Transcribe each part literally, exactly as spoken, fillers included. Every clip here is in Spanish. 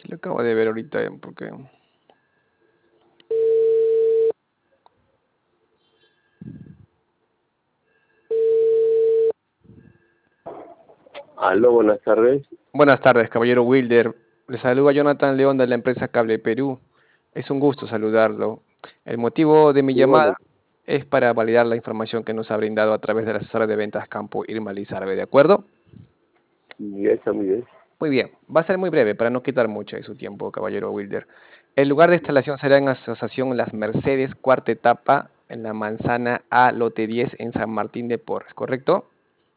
Lo acabo de ver ahorita eh, porque... Aló, buenas tardes. Buenas tardes, caballero Wilder. Le saluda Jonathan León de la empresa Cable Perú. Es un gusto saludarlo. El motivo de mi llamada Igualmente. es para validar la información que nos ha brindado a través de la asesora de ventas Campo Irma Lizarbe, ¿de acuerdo? Ya está muy bien. Muy bien, va a ser muy breve para no quitar mucho de su tiempo, caballero Wilder. El lugar de instalación será en Asociación Las Mercedes, cuarta etapa, en la manzana A, lote diez, en San Martín de Porres, ¿correcto?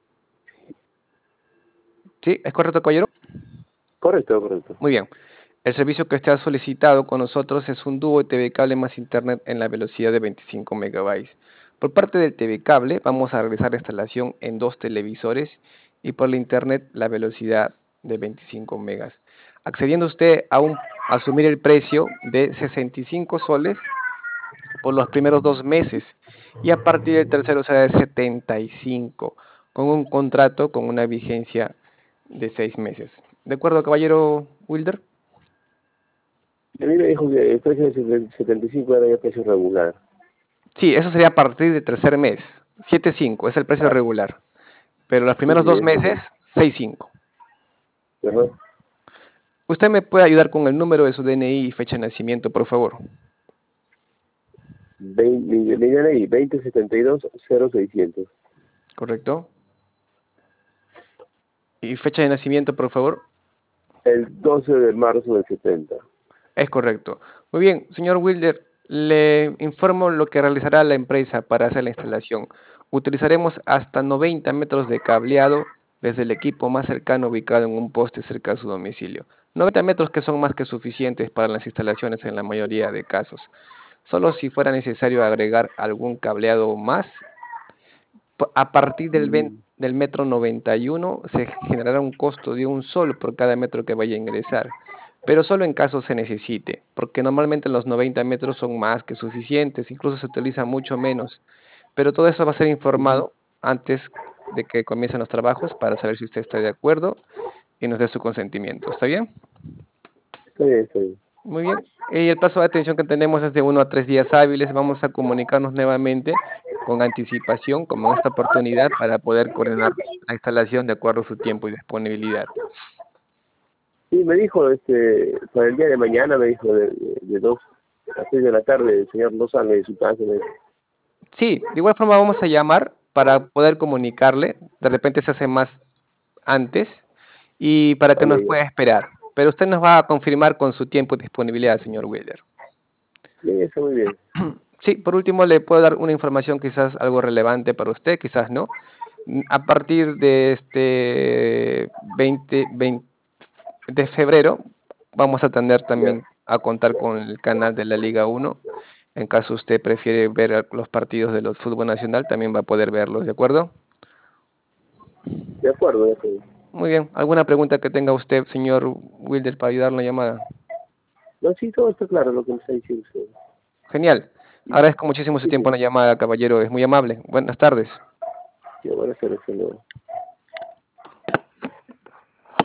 ¿Sí? ¿Es correcto, caballero? Correcto, correcto. Muy bien. El servicio que usted ha solicitado con nosotros es un dúo T V cable más internet en la velocidad de veinticinco megabytes. Por parte del T V cable vamos a realizar la instalación en dos televisores y por la internet la velocidad de veinticinco megas. Accediendo usted a un, asumir el precio de sesenta y cinco soles por los primeros dos meses y a partir del tercero será de setenta y cinco con un contrato con una vigencia de seis meses. ¿De acuerdo, caballero Wilder? A mí me dijo que el precio de setenta y cinco era el precio regular. Sí, eso sería a partir del tercer mes. siete punto cinco es el precio Ah, regular. Pero los sí, primeros sí, dos eso sí. meses, seis punto cinco. Ajá. ¿Usted me puede ayudar con el número de su D N I y fecha de nacimiento, por favor? veinte, mi, mi D N I, veinte setenta y dos cero seiscientos. ¿Correcto? ¿Y fecha de nacimiento, por favor? El doce de marzo del setenta. Es correcto. Muy bien, señor Wilder, le informo lo que realizará la empresa para hacer la instalación. Utilizaremos hasta noventa metros de cableado desde el equipo más cercano ubicado en un poste cerca de su domicilio. noventa metros que son más que suficientes para las instalaciones en la mayoría de casos. Solo si fuera necesario agregar algún cableado más, a partir del, ven- Mm, del metro noventa y uno se generará un costo de un sol por cada metro que vaya a ingresar, pero solo en caso se necesite, porque normalmente los noventa metros son más que suficientes, incluso se utiliza mucho menos, pero todo eso va a ser ujú. informado antes de que comiencen los trabajos para saber si usted está de acuerdo y nos dé su consentimiento. ¿Está bien? Está bien, está bien. Muy bien. Y el plazo de atención que tenemos es de uno a tres días hábiles. Vamos a comunicarnos nuevamente con anticipación, como en esta oportunidad, para poder coordinar la instalación de acuerdo a su tiempo y disponibilidad. Sí, me dijo, este, para el día de mañana, me dijo, de, de, de dos a seis de la tarde, el señor Lozano de su casa. Me dijo. Sí, de igual forma vamos a llamar para poder comunicarle. De repente se hace más antes y para Ah, que ya, nos ya. pueda esperar. Pero usted nos va a confirmar con su tiempo y disponibilidad, señor Wheeler. Ya, ya está muy bien. Sí, por último le puedo dar una información quizás algo relevante para usted, quizás no. A partir de este veinte, veinte de febrero vamos a tener Ya, también a contar con el canal de la Liga uno. En caso usted prefiere ver los partidos de los fútbol nacional, también va a poder verlos, ¿de acuerdo? de acuerdo, de acuerdo. Muy bien. ¿Alguna pregunta que tenga usted, señor Wilder, para ayudar en la llamada? No, sí, todo está claro lo que me está diciendo usted. Genial. Agradezco muchísimo su Sí, tiempo sí. en la llamada, caballero. Es muy amable. Buenas tardes. Sí, buenas tardes, hasta luego.